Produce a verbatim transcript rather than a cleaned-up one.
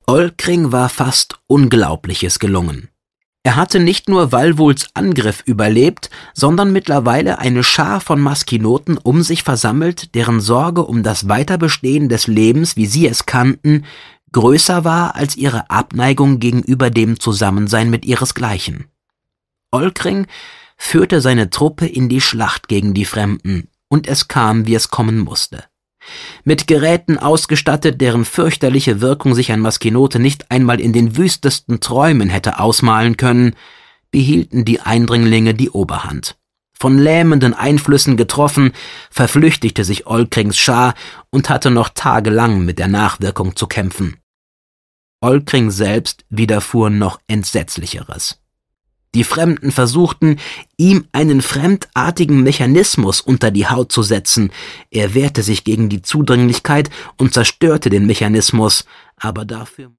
Olkring war fast Unglaubliches gelungen. Er hatte nicht nur Walwuls Angriff überlebt, sondern mittlerweile eine Schar von Maskinoten um sich versammelt, deren Sorge um das Weiterbestehen des Lebens, wie sie es kannten, größer war als ihre Abneigung gegenüber dem Zusammensein mit ihresgleichen. Olkring führte seine Truppe in die Schlacht gegen die Fremden, und es kam, wie es kommen musste. Mit Geräten ausgestattet, deren fürchterliche Wirkung sich ein Maskinote nicht einmal in den wüstesten Träumen hätte ausmalen können, behielten die Eindringlinge die Oberhand. Von lähmenden Einflüssen getroffen, verflüchtigte sich Olkrings Schar und hatte noch tagelang mit der Nachwirkung zu kämpfen. Olkring selbst widerfuhr noch Entsetzlicheres. Die Fremden versuchten, ihm einen fremdartigen Mechanismus unter die Haut zu setzen. Er wehrte sich gegen die Zudringlichkeit und zerstörte den Mechanismus, aber dafür